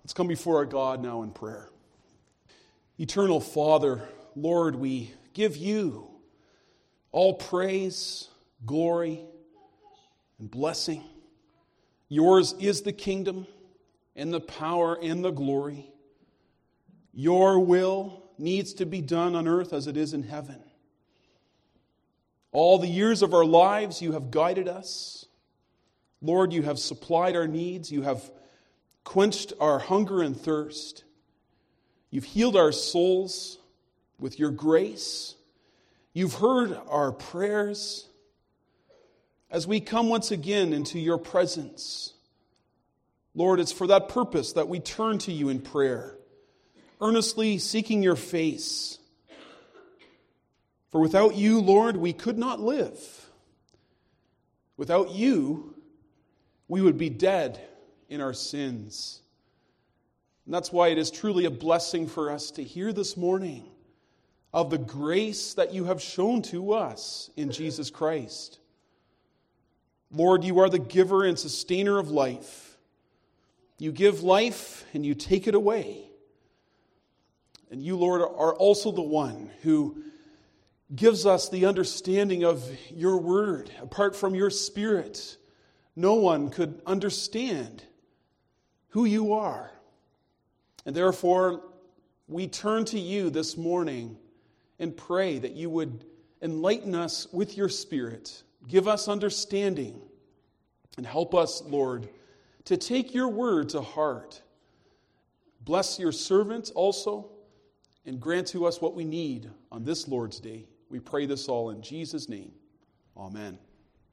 Let's come before our God now in prayer. Eternal Father, Lord, we give you all praise, glory, and blessing. Yours is the kingdom and the power and the glory. Your will needs to be done on earth as it is in heaven. All the years of our lives you have guided us. Lord, you have supplied our needs. You have quenched our hunger and thirst. You've healed our souls with your grace. You've heard our prayers. As we come once again into your presence, Lord, it's for that purpose that we turn to you in prayer, earnestly seeking your face. For without you, Lord, we could not live. Without you, we would be dead in our sins. And that's why it is truly a blessing for us to hear this morning of the grace that you have shown to us in Jesus Christ. Lord, you are the giver and sustainer of life. You give life and you take it away. And you, Lord, are also the one who gives us the understanding of your word. Apart from your Spirit, no one could understand who you are. And therefore, we turn to you this morning and pray that you would enlighten us with your Spirit. Give us understanding and help us, Lord, to take your word to heart. Bless your servant also and grant to us what we need on this Lord's Day. We pray this all in Jesus' name. Amen.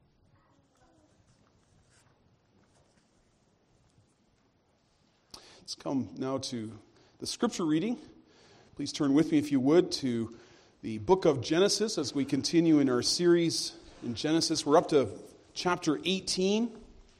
Let's come now to the scripture reading. Please turn with me, if you would, to the book of Genesis as we continue in our series in Genesis. We're up to chapter 18.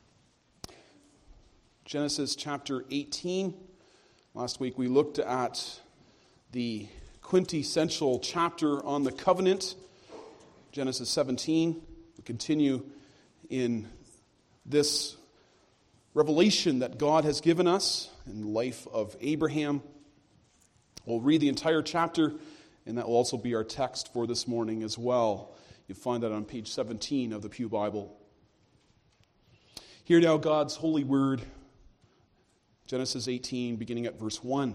Genesis chapter 18. Last week we looked at the quintessential chapter on the covenant, Genesis 17. We continue in this revelation that God has given us in the life of Abraham. We'll read the entire chapter, and that will also be our text for this morning as well. You'll find that on page 17 of the Pew Bible. Hear now God's holy word, Genesis 18, beginning at verse 1.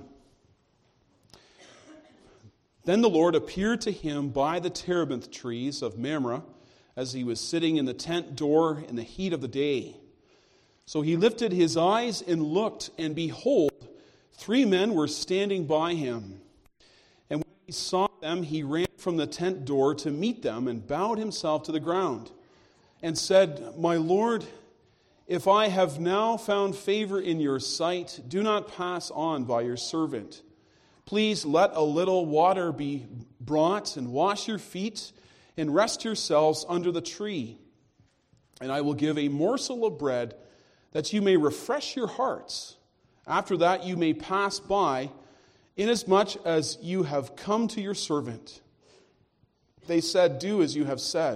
Then the Lord appeared to him by the terebinth trees of Mamre, as he was sitting in the tent door in the heat of the day. So he lifted his eyes and looked, and behold, 3 men were standing by him. And when he saw them, he ran from the tent door to meet them and bowed himself to the ground and said, My Lord, if I have now found favor in your sight, do not pass on by your servant. Please let a little water be brought and wash your feet and rest yourselves under the tree. And I will give a morsel of bread that you may refresh your hearts. After that you may pass by, inasmuch as you have come to your servant. They said, Do as you have said.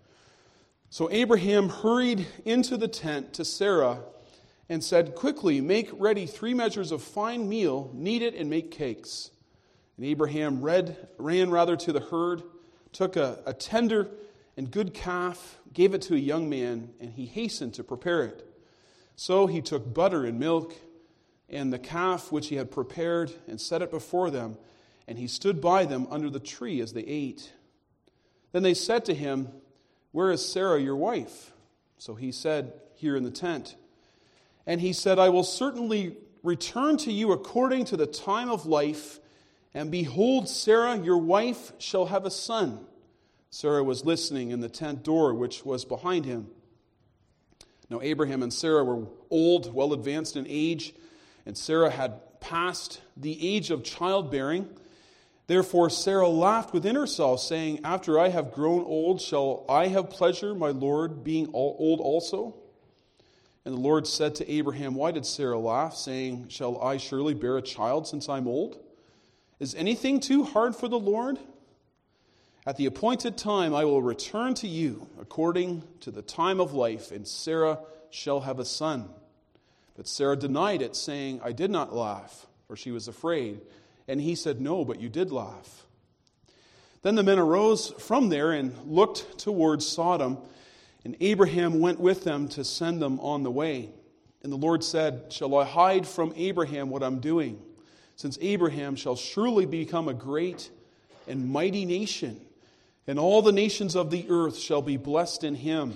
So Abraham hurried into the tent to Sarah and said, Quickly, make ready 3 measures of fine meal, knead it and make cakes. And Abraham ran to the herd, took a tender and good calf, gave it to a young man, and he hastened to prepare it. So he took butter and milk and the calf which he had prepared and set it before them, and he stood by them under the tree as they ate. Then they said to him, Where is Sarah your wife? So he said, Here in the tent. And he said, I will certainly return to you according to the time of life, and behold, Sarah your wife shall have a son. Sarah was listening in the tent door which was behind him. Now Abraham and Sarah were old, well advanced in age, and Sarah had passed the age of childbearing. Therefore Sarah laughed within herself, saying, After I have grown old, shall I have pleasure, my Lord, being old also? And the Lord said to Abraham, Why did Sarah laugh, saying, Shall I surely bear a child since I'm old? Is anything too hard for the Lord? At the appointed time I will return to you according to the time of life, and Sarah shall have a son. But Sarah denied it, saying, I did not laugh, for she was afraid. And he said, No, but you did laugh. Then the men arose from there and looked towards Sodom, and Abraham went with them to send them on the way. And the Lord said, Shall I hide from Abraham what I'm doing? Since Abraham shall surely become a great and mighty nation, and all the nations of the earth shall be blessed in him.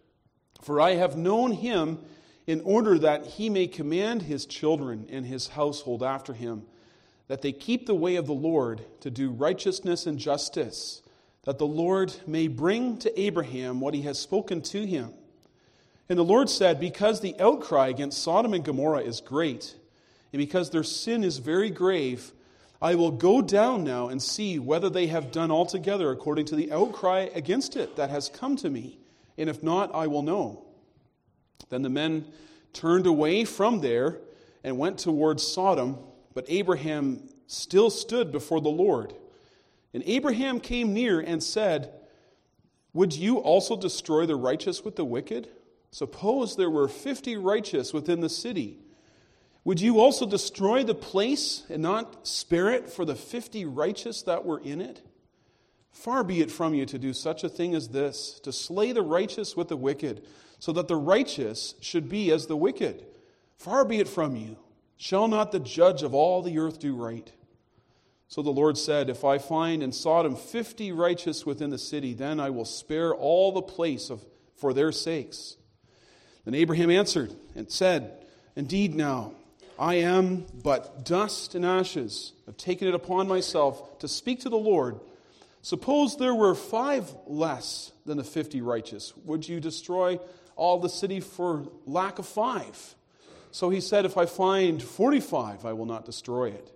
For I have known him in order that he may command his children and his household after him, that they keep the way of the Lord to do righteousness and justice, that the Lord may bring to Abraham what he has spoken to him. And the Lord said, Because the outcry against Sodom and Gomorrah is great, and because their sin is very grave, I will go down now and see whether they have done altogether according to the outcry against it that has come to me, and if not, I will know. Then the men turned away from there and went towards Sodom, but Abraham still stood before the Lord. And Abraham came near and said, Would you also destroy the righteous with the wicked? Suppose there were 50 righteous within the city. Would you also destroy the place and not spare it for the 50 righteous that were in it? Far be it from you to do such a thing as this, to slay the righteous with the wicked, so that the righteous should be as the wicked. Far be it from you. Shall not the judge of all the earth do right? So the Lord said, If I find in Sodom 50 righteous within the city, then I will spare all the place for their sakes. Then Abraham answered and said, Indeed now, I am but dust and ashes. I've taken it upon myself to speak to the Lord. Suppose there were 5 less than the 50 righteous. Would you destroy all the city for lack of 5? So he said, If I find 45, I will not destroy it.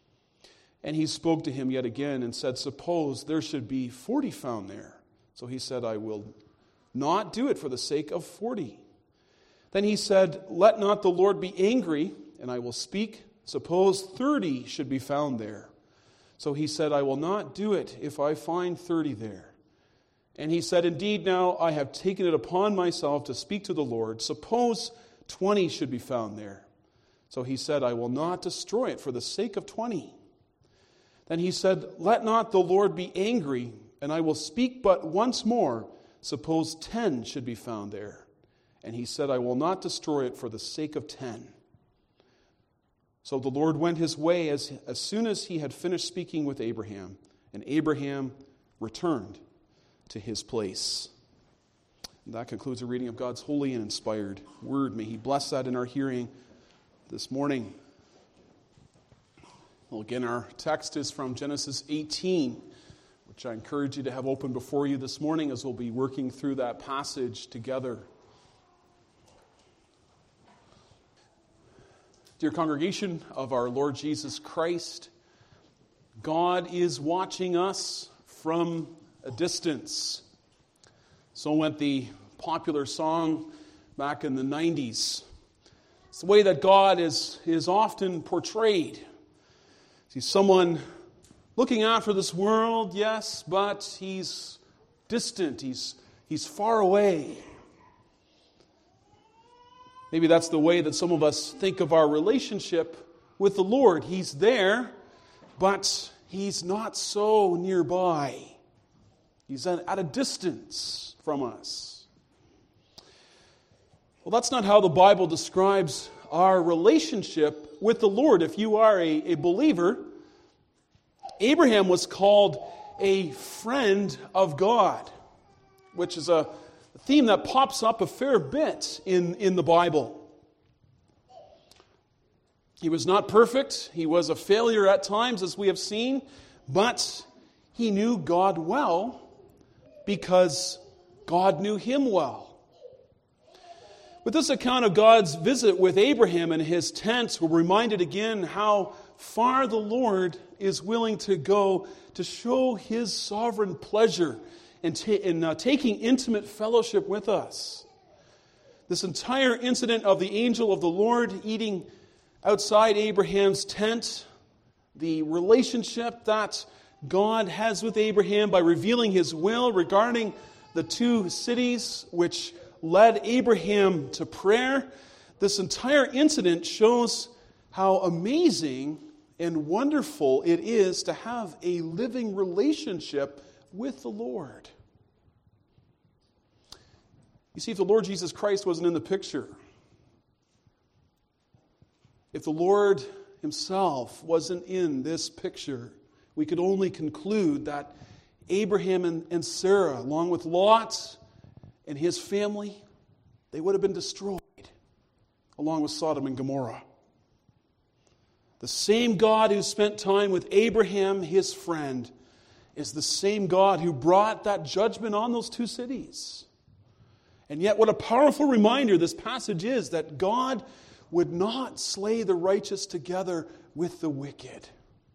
And he spoke to him yet again and said, Suppose there should be 40 found there. So he said, I will not do it for the sake of 40. Then he said, Let not the Lord be angry, and I will speak. Suppose 30 should be found there. So he said, I will not do it if I find 30 there. And he said, Indeed, now I have taken it upon myself to speak to the Lord. Suppose 20 should be found there. So he said, I will not destroy it for the sake of 20. Then he said, Let not the Lord be angry, and I will speak but once more. Suppose 10 should be found there. And he said, I will not destroy it for the sake of 10. So the Lord went his way as soon as he had finished speaking with Abraham, and Abraham returned to his place. And that concludes the reading of God's holy and inspired word. May he bless that in our hearing this morning. Well, again, our text is from Genesis 18, which I encourage you to have open before you this morning as we'll be working through that passage together. Dear congregation of our Lord Jesus Christ, God is watching us from a distance. So went the popular song back in the 90s. It's the way that God is often portrayed. He's someone looking after this world, yes, but he's distant, he's far away. Maybe that's the way that some of us think of our relationship with the Lord. He's there, but he's not so nearby. He's at a distance from us. Well, that's not how the Bible describes our relationship with the Lord. If you are a believer, Abraham was called a friend of God, which is a theme that pops up a fair bit in the Bible. He was not perfect. He was a failure at times, as we have seen, but he knew God well because God knew him well. With this account of God's visit with Abraham and his tent, we're reminded again how far the Lord is willing to go to show his sovereign pleasure in taking intimate fellowship with us. This entire incident of the angel of the Lord eating outside Abraham's tent, the relationship that God has with Abraham by revealing his will regarding the 2 cities which led Abraham to prayer, This entire incident shows how amazing and wonderful it is to have a living relationship with the Lord. You see, if the Lord Jesus Christ wasn't in the picture, if the Lord himself wasn't in this picture, we could only conclude that Abraham and Sarah, along with Lot and his family, they would have been destroyed, along with Sodom and Gomorrah. The same God who spent time with Abraham, his friend, is the same God who brought that judgment on those two cities. And yet, what a powerful reminder this passage is, that God would not slay the righteous together with the wicked.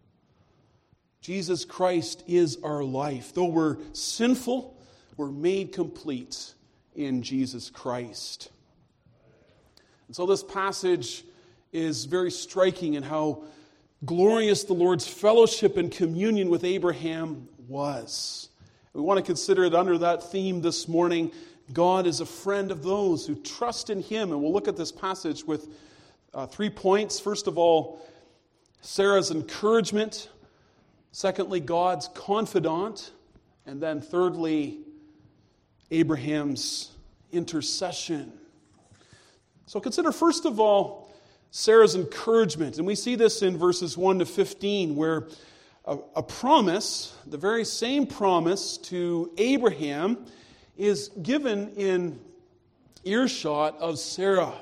Jesus Christ is our life. Though we're sinful, we're made complete in Jesus Christ. And so this passage is very striking in how glorious the Lord's fellowship and communion with Abraham was. We want to consider it under that theme this morning. God is a friend of those who trust in Him. And we'll look at this passage with 3 points. First of all, Sarah's encouragement. Secondly, God's confidant. And then thirdly, Abraham's intercession. So consider first of all Sarah's encouragement. And we see this in verses 1 to 15, where a promise, the very same promise to Abraham, is given in earshot of Sarah.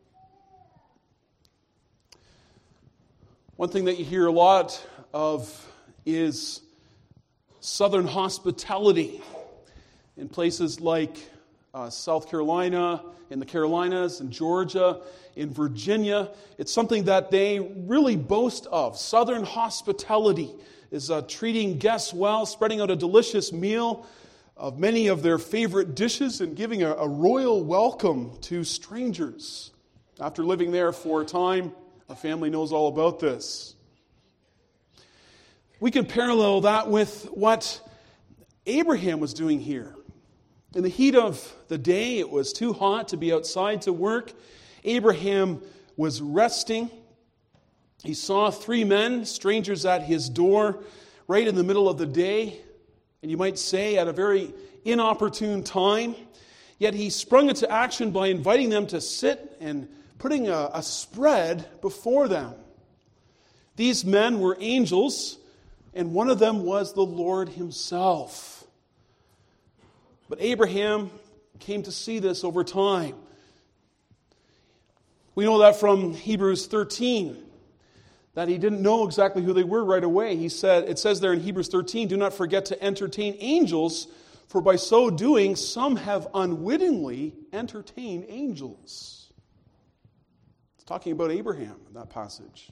One thing that you hear a lot of is southern hospitality in places like South Carolina, in the Carolinas, in Georgia, in Virginia. It's something that they really boast of. Southern hospitality is treating guests well, spreading out a delicious meal of many of their favorite dishes, and giving a royal welcome to strangers. After living there for a time, a family knows all about this. We can parallel that with what Abraham was doing here. In the heat of the day, it was too hot to be outside to work. Abraham was resting. He saw 3 men, strangers at his door, right in the middle of the day, and you might say at a very inopportune time. Yet he sprung into action by inviting them to sit and putting a spread before them. These men were angels, and one of them was the Lord himself. But Abraham came to see this over time. We know that from Hebrews 13, that he didn't know exactly who they were right away. It says there in Hebrews 13, "Do not forget to entertain angels, for by so doing some have unwittingly entertained angels." It's talking about Abraham in that passage.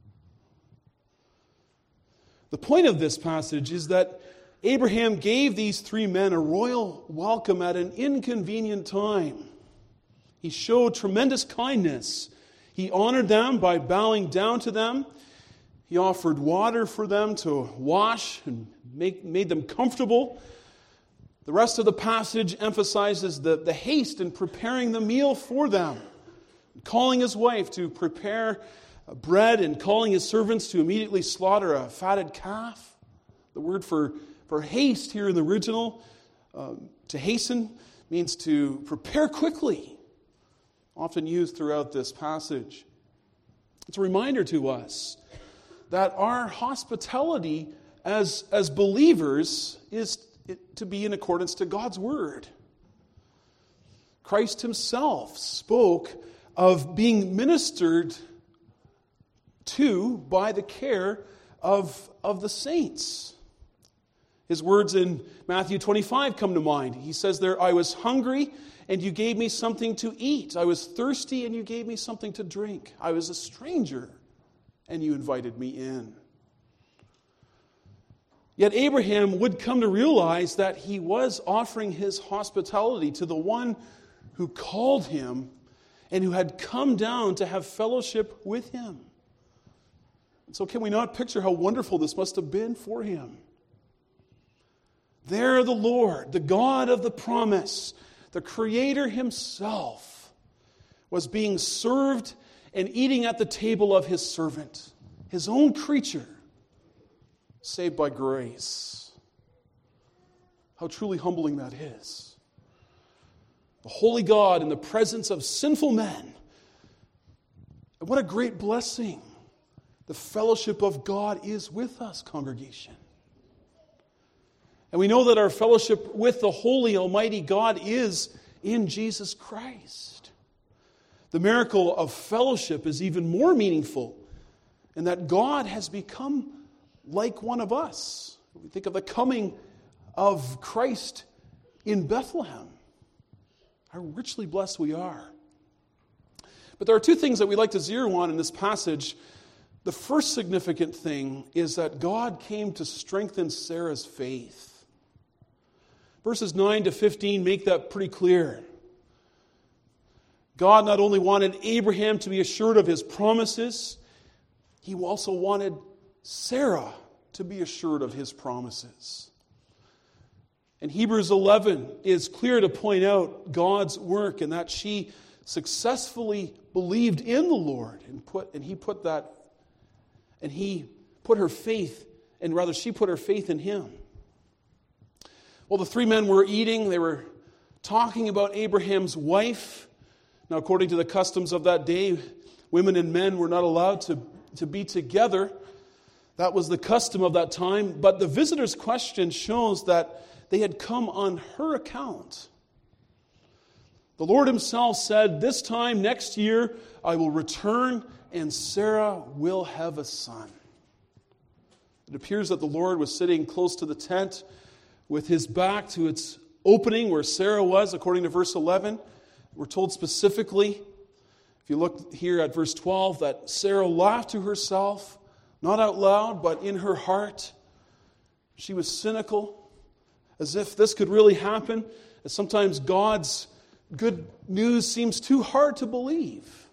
The point of this passage is that Abraham gave these 3 men a royal welcome at an inconvenient time. He showed tremendous kindness. He honored them by bowing down to them. He offered water for them to wash and made them comfortable. The rest of the passage emphasizes the haste in preparing the meal for them, calling his wife to prepare bread and calling his servants to immediately slaughter a fatted calf. The word for haste here in the original, to hasten, means to prepare quickly, often used throughout this passage. It's a reminder to us that our hospitality as believers is to be in accordance to God's word. Christ himself spoke of being ministered to by the care of the saints. His words in Matthew 25 come to mind. He says there, "I was hungry, and you gave me something to eat. I was thirsty, and you gave me something to drink. I was a stranger, and you invited me in." Yet Abraham would come to realize that he was offering his hospitality to the one who called him and who had come down to have fellowship with him. So can we not picture how wonderful this must have been for him? There the Lord, the God of the promise, the Creator himself, was being served and eating at the table of his servant, his own creature, saved by grace. How truly humbling that is. The holy God in the presence of sinful men. And what a great blessing. The fellowship of God is with us, congregation. And we know that our fellowship with the holy, almighty God is in Jesus Christ. The miracle of fellowship is even more meaningful in that God has become like one of us. We think of the coming of Christ in Bethlehem. How richly blessed we are. But there are two things that we'd like to zero on in this passage. The first significant thing is that God came to strengthen Sarah's faith. Verses 9 to 15 make that pretty clear. God not only wanted Abraham to be assured of his promises, he also wanted Sarah to be assured of his promises. And Hebrews 11 is clear to point out God's work and that she successfully believed in the Lord she put her faith in him. Well, the three men were eating. They were talking about Abraham's wife. Now, according to the customs of that day, women and men were not allowed to be together. That was the custom of that time. But the visitor's question shows that they had come on her account. The Lord himself said, "This time next year I will return and Sarah will have a son." It appears that the Lord was sitting close to the tent with his back to its opening where Sarah was, according to verse 11. We're told specifically, if you look here at verse 12, that Sarah laughed to herself, not out loud, but in her heart. She was cynical, as if this could really happen. As sometimes God's good news seems too hard to believe.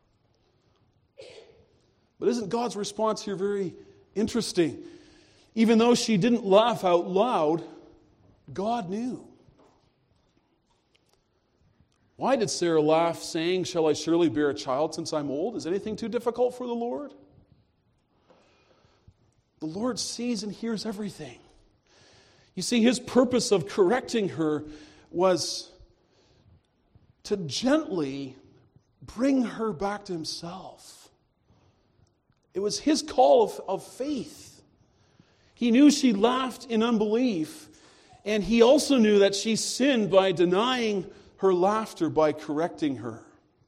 But isn't God's response here very interesting? Even though she didn't laugh out loud, God knew. Why did Sarah laugh, saying, "Shall I surely bear a child since I'm old? Is anything too difficult for the Lord?" The Lord sees and hears everything. You see, his purpose of correcting her was to gently bring her back to himself. It was his call of faith. He knew she laughed in unbelief, and he also knew that she sinned by denying her laughter by correcting her.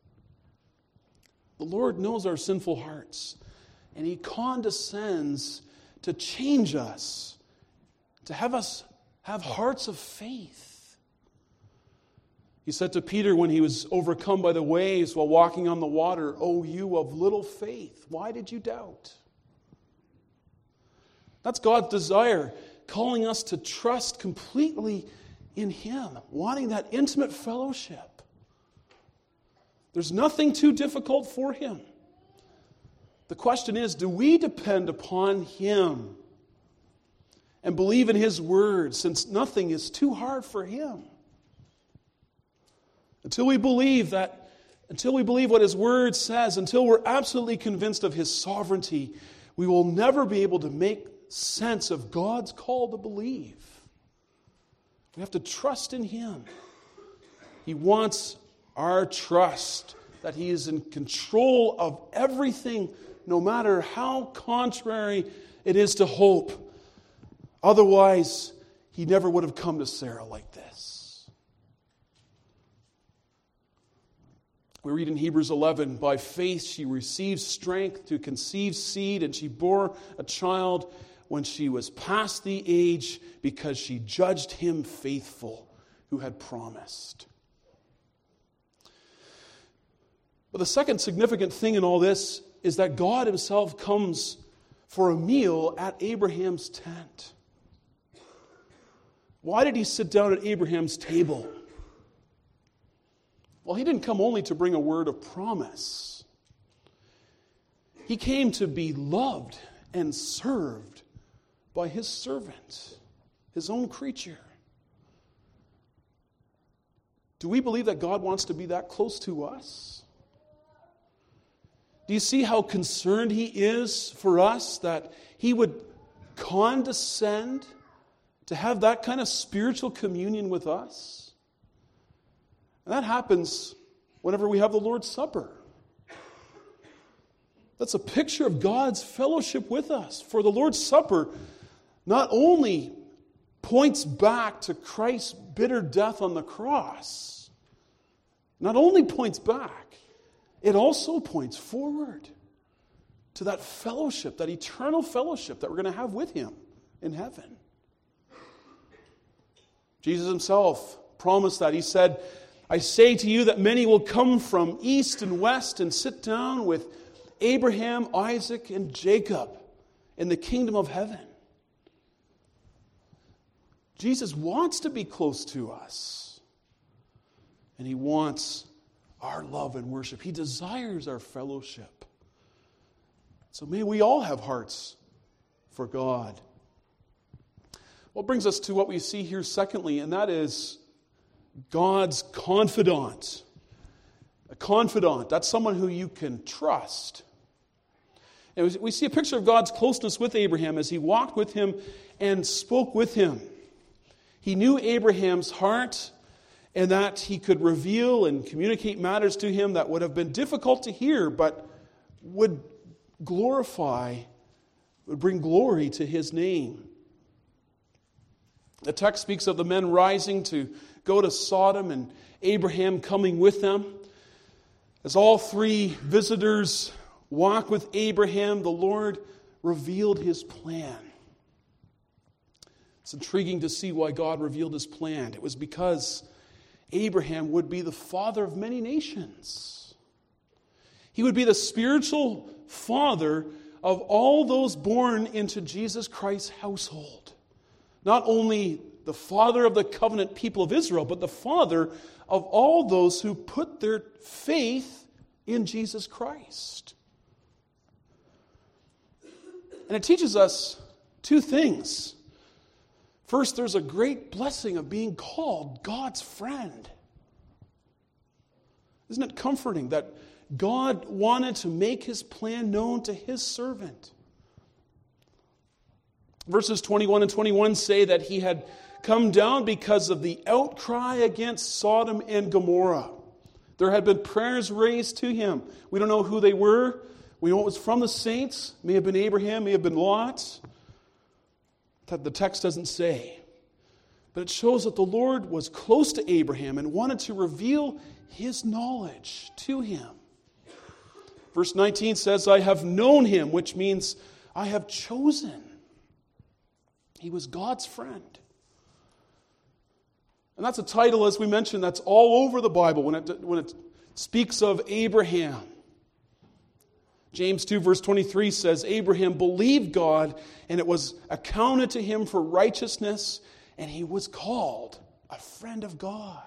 The Lord knows our sinful hearts, and he condescends to change us, to have us have hearts of faith. He said to Peter when he was overcome by the waves while walking on the water, "O you of little faith, why did you doubt?" That's God's desire, calling us to trust completely in him, wanting that intimate fellowship. There's nothing too difficult for him. The question is, do we depend upon him and believe in his word, since nothing is too hard for him? Until we believe what his word says, until we're absolutely convinced of his sovereignty, we will never be able to make sense of God's call to believe. We have to trust in him. He wants our trust, that he is in control of everything, no matter how contrary it is to hope. Otherwise, he never would have come to Sarah like this. We read in Hebrews 11, "By faith she received strength to conceive seed, and she bore a child when she was past the age, because she judged him faithful who had promised." But the second significant thing in all this is that God himself comes for a meal at Abraham's tent. Why did he sit down at Abraham's table? Well, he didn't come only to bring a word of promise. He came to be loved and served by his servant, his own creature. Do we believe that God wants to be that close to us? Do you see how concerned He is for us, that He would condescend to have that kind of spiritual communion with us? And that happens whenever we have the Lord's Supper. That's a picture of God's fellowship with us. For the Lord's Supper not only points back to Christ's bitter death on the cross, not only points back, it also points forward to that fellowship, that eternal fellowship that we're going to have with Him in heaven. Jesus Himself promised that. He said, I say to you that many will come from east and west and sit down with Abraham, Isaac, and Jacob in the kingdom of heaven. Jesus wants to be close to us. And He wants our love and worship. He desires our fellowship. So may we all have hearts for God. Well, brings us to what we see here secondly, and that is God's confidant. A confidant, that's someone who you can trust. And we see a picture of God's closeness with Abraham as He walked with him and spoke with him. He knew Abraham's heart, and that He could reveal and communicate matters to him that would have been difficult to hear, but would bring glory to His name. The text speaks of the men rising to go to Sodom and Abraham coming with them. As all three visitors walk with Abraham, the Lord revealed His plan. It's intriguing to see why God revealed His plan. It was because Abraham would be the father of many nations. He would be the spiritual father of all those born into Jesus Christ's household. Not only the father of the covenant people of Israel, but the father of all those who put their faith in Jesus Christ. And it teaches us two things. First, there's a great blessing of being called God's friend. Isn't it comforting that God wanted to make His plan known to His servant? Verses 21 and 21 say that He had come down because of the outcry against Sodom and Gomorrah. There had been prayers raised to Him. We don't know who they were. We know it was from the saints. May have been Abraham, may have been Lot. The text doesn't say. But it shows that the Lord was close to Abraham and wanted to reveal His knowledge to him. Verse 19 says, I have known him, which means I have chosen. He was God's friend. And that's a title, as we mentioned, that's all over the Bible when it speaks of Abraham. James 2 verse 23 says, Abraham believed God, and it was accounted to him for righteousness, and he was called a friend of God.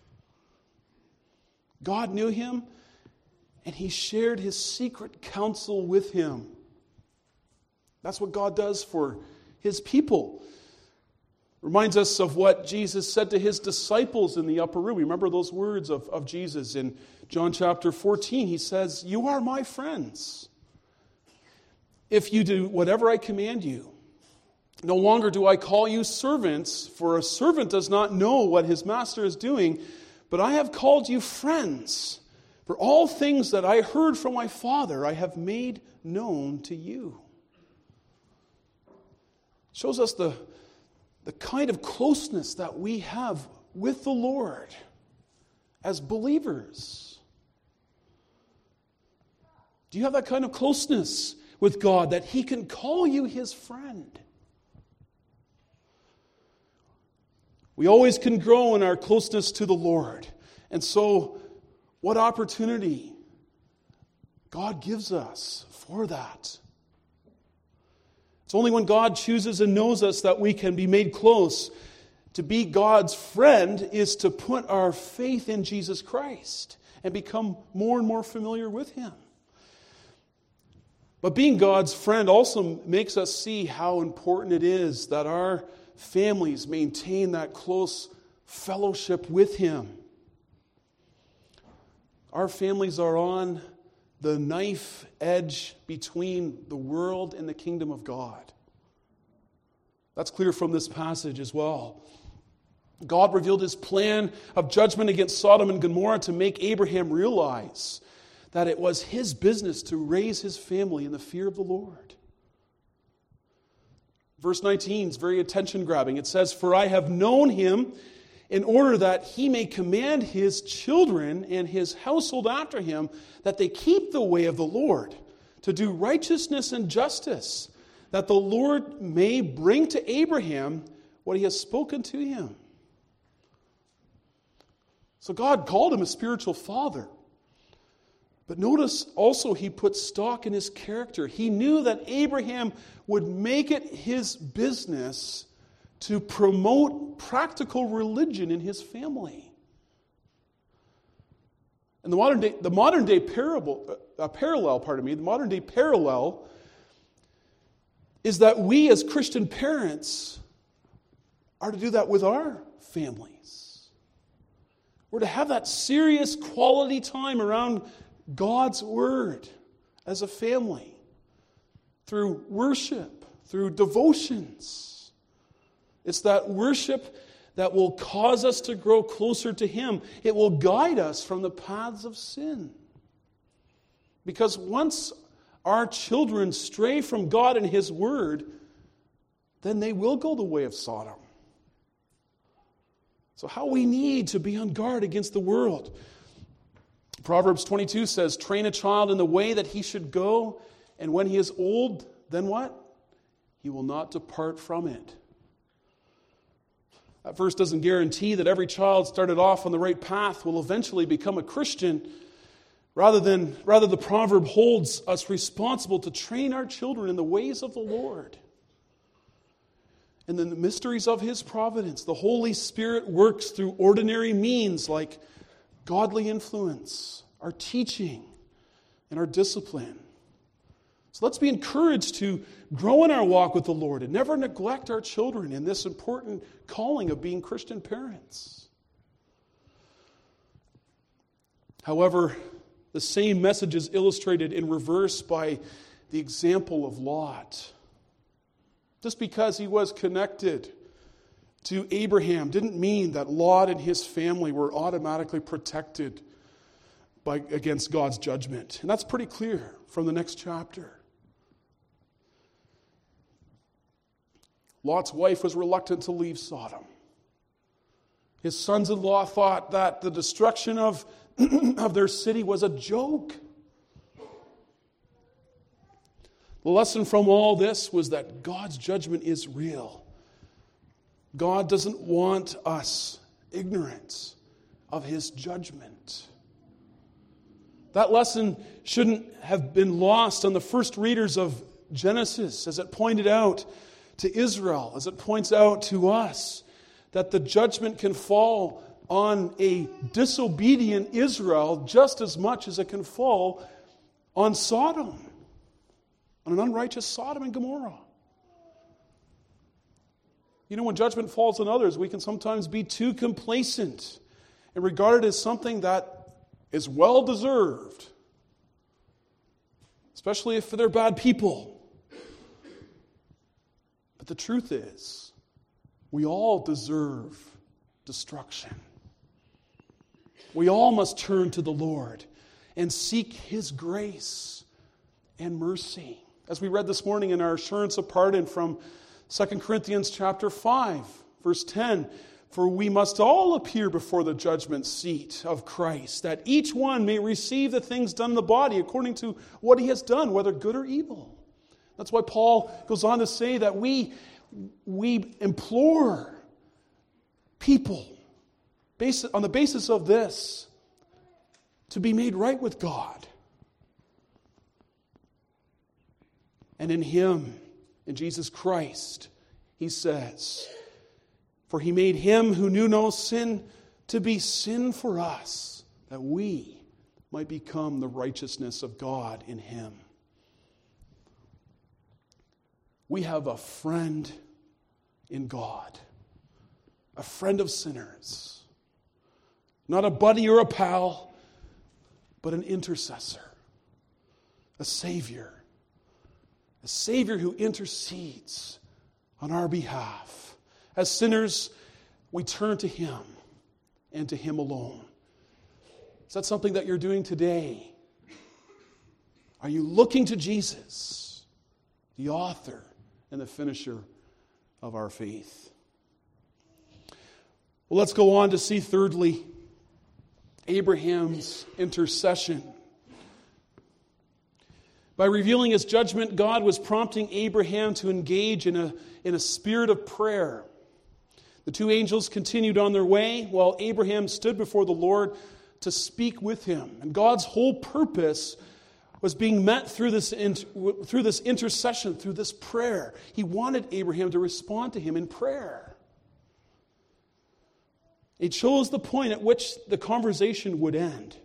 God knew him, and He shared His secret counsel with him. That's what God does for His people. Reminds us of what Jesus said to His disciples in the upper room. Remember those words of Jesus in John chapter 14. He says, you are my friends if you do whatever I command you. No longer do I call you servants, for a servant does not know what his master is doing, but I have called you friends. For all things that I heard from my Father I have made known to you. It shows us the kind of closeness that we have with the Lord as believers. Do you have that kind of closeness with God that He can call you His friend? We always can grow in our closeness to the Lord. And so, what opportunity God gives us for that. It's only when God chooses and knows us that we can be made close. To be God's friend is to put our faith in Jesus Christ and become more and more familiar with Him. But being God's friend also makes us see how important it is that our families maintain that close fellowship with Him. Our families are on the knife edge between the world and the kingdom of God. That's clear from this passage as well. God revealed his plan of judgment against Sodom and Gomorrah to make Abraham realize that it was his business to raise his family in the fear of the Lord. Verse 19 is very attention-grabbing. It says, "For I have known him in order that he may command his children and his household after him, that they keep the way of the Lord, to do righteousness and justice, that the Lord may bring to Abraham what he has spoken to him." So God called him a spiritual father. But notice also he put stock in his character. He knew that Abraham would make it his business to promote practical religion in his family. And the modern day parallel is that we as Christian parents are to do that with our families. We're to have that serious quality time around God's Word as a family, through worship, through devotions. It's that worship that will cause us to grow closer to Him. It will guide us from the paths of sin. Because once our children stray from God and His Word, then they will go the way of Sodom. So how we need to be on guard against the world. Proverbs 22 says, "Train a child in the way that he should go, and when he is old, then what? He will not depart from it." That verse doesn't guarantee that every child started off on the right path will eventually become a Christian. Rather, the proverb holds us responsible to train our children in the ways of the Lord. And then the mysteries of His providence. The Holy Spirit works through ordinary means like godly influence, our teaching, and our discipline. So let's be encouraged to grow in our walk with the Lord and never neglect our children in this important calling of being Christian parents. However, the same message is illustrated in reverse by the example of Lot. Just because he was connected to Abraham didn't mean that Lot and his family were automatically protected against God's judgment. And that's pretty clear from the next chapter. Lot's wife was reluctant to leave Sodom. His sons-in-law thought that the destruction of their city was a joke. The lesson from all this was that God's judgment is real. God doesn't want us ignorant of His judgment. That lesson shouldn't have been lost on the first readers of Genesis, as it pointed out to Israel, as it points out to us, that the judgment can fall on a disobedient Israel just as much as it can fall on Sodom, on an unrighteous Sodom and Gomorrah. You know, when judgment falls on others, we can sometimes be too complacent and regard it as something that is well-deserved, especially if they're bad people. But the truth is, we all deserve destruction. We all must turn to the Lord and seek His grace and mercy. As we read this morning in our assurance of pardon from 2 Corinthians chapter 5, verse 10, "For we must all appear before the judgment seat of Christ, that each one may receive the things done in the body according to what he has done, whether good or evil." That's why Paul goes on to say that we implore people, on the basis of this, to be made right with God. And in Him, in Jesus Christ, he says, "For He made Him who knew no sin to be sin for us, that we might become the righteousness of God in Him." We have a friend in God, a friend of sinners. Not a buddy or a pal, but an intercessor. a Savior who intercedes on our behalf. As sinners, we turn to Him and to Him alone. Is that something that you're doing today? Are you looking to Jesus, the author and the finisher of our faith? Well, let's go on to see thirdly, Abraham's intercession. By revealing His judgment, God was prompting Abraham to engage in a spirit of prayer. The two angels continued on their way while Abraham stood before the Lord to speak with Him. And God's whole purpose was being met through this intercession, through this prayer. He wanted Abraham to respond to Him in prayer. It shows the point at which the conversation would end.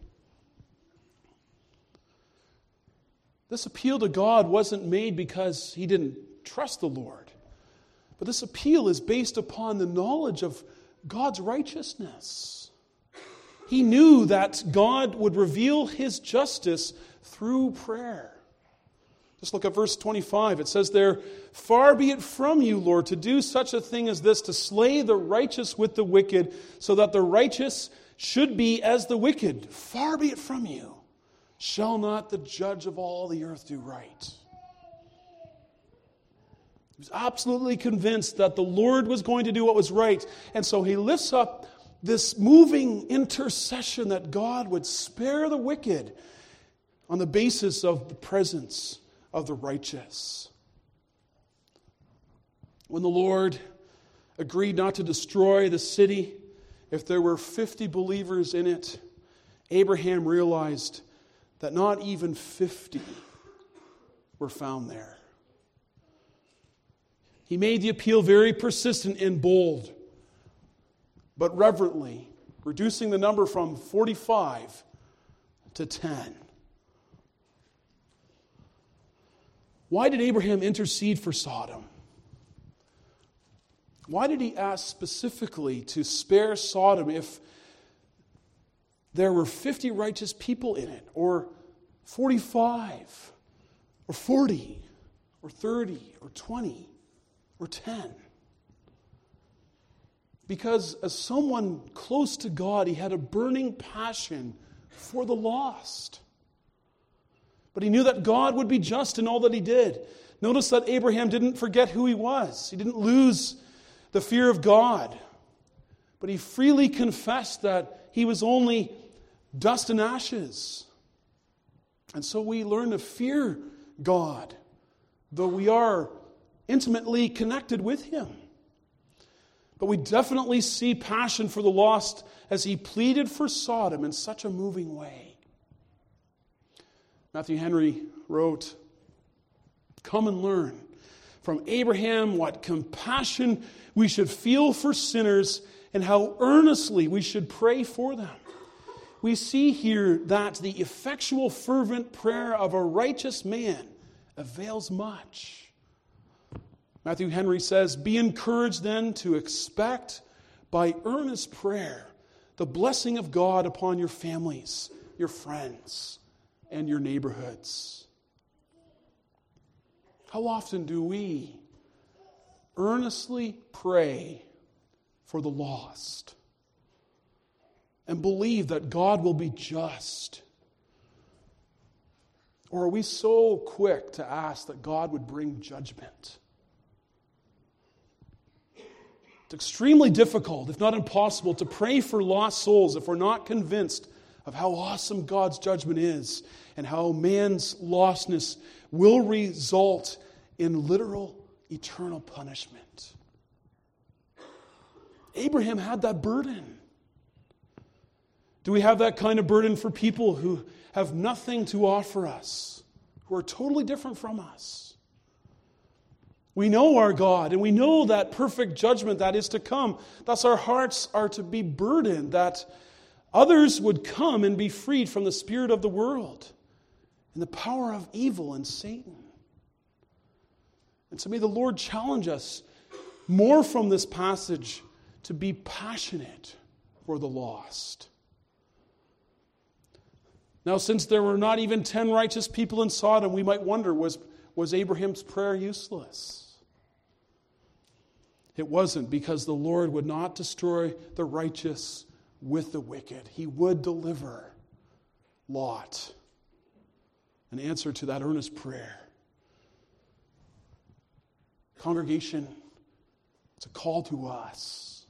This appeal to God wasn't made because he didn't trust the Lord. But this appeal is based upon the knowledge of God's righteousness. He knew that God would reveal His justice through prayer. Just look at verse 25. It says there, "Far be it from you, Lord, to do such a thing as this, to slay the righteous with the wicked, so that the righteous should be as the wicked. Far be it from you. Shall not the judge of all the earth do right?" He was absolutely convinced that the Lord was going to do what was right. And so he lifts up this moving intercession that God would spare the wicked on the basis of the presence of the righteous. When the Lord agreed not to destroy the city, if there were 50 believers in it, Abraham realized that not even 50 were found there. He made the appeal very persistent and bold, but reverently, reducing the number from 45 to 10. Why did Abraham intercede for Sodom? Why did he ask specifically to spare Sodom if there were 50 righteous people in it, or 45, or 40, or 30, or 20, or 10? Because as someone close to God, he had a burning passion for the lost. But he knew that God would be just in all that he did. Notice that Abraham didn't forget who he was. He didn't lose the fear of God. But he freely confessed that he was only dust and ashes. And so we learn to fear God, though we are intimately connected with Him. But we definitely see passion for the lost as he pleaded for Sodom in such a moving way. Matthew Henry wrote, "Come and learn from Abraham what compassion we should feel for sinners and how earnestly we should pray for them. We see here that the effectual, fervent prayer of a righteous man avails much." Matthew Henry says, "Be encouraged then to expect by earnest prayer the blessing of God upon your families, your friends, and your neighborhoods." How often do we earnestly pray for the lost and believe that God will be just? Or are we so quick to ask that God would bring judgment? It's extremely difficult, if not impossible, to pray for lost souls if we're not convinced of how awesome God's judgment is and how man's lostness will result in literal eternal punishment. Abraham had that burden. Do we have that kind of burden for people who have nothing to offer us, who are totally different from us? We know our God, and we know that perfect judgment that is to come. Thus our hearts are to be burdened that others would come and be freed from the spirit of the world and the power of evil and Satan. And so may the Lord challenge us more from this passage to be passionate for the lost. Now, since there were not even 10 righteous people in Sodom, we might wonder, was Abraham's prayer useless? It wasn't, because the Lord would not destroy the righteous with the wicked. He would deliver Lot. An answer to that earnest prayer. Congregation, it's a call to us.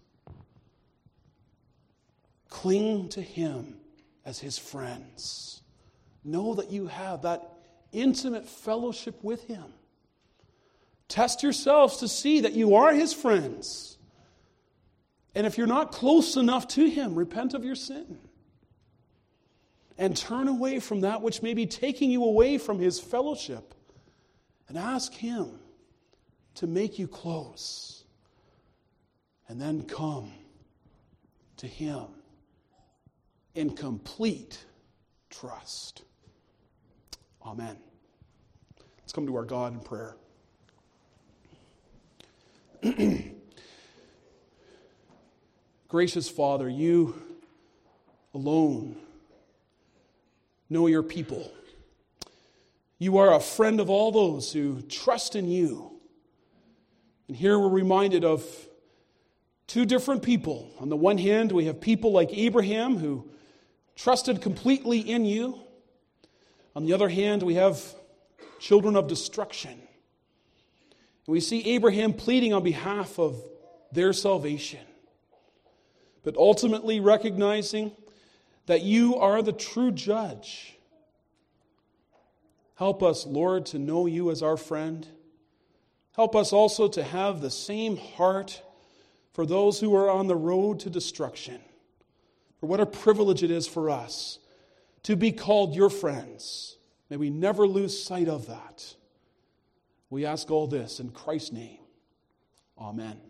Cling to Him as His friends. Know that you have that intimate fellowship with Him. Test yourselves to see that you are His friends. And if you're not close enough to Him, repent of your sin. And turn away from that which may be taking you away from His fellowship. And ask Him to make you close. And then come to Him in complete trust. Amen. Let's come to our God in prayer. Gracious Father, you alone know your people. You are a friend of all those who trust in you. And here we're reminded of two different people. On the one hand, we have people like Abraham who trusted completely in you. On the other hand, we have children of destruction. And we see Abraham pleading on behalf of their salvation, but ultimately recognizing that you are the true judge. Help us, Lord, to know you as our friend. Help us also to have the same heart for those who are on the road to destruction. For what a privilege it is for us to be called your friends. May we never lose sight of that. We ask all this in Christ's name. Amen.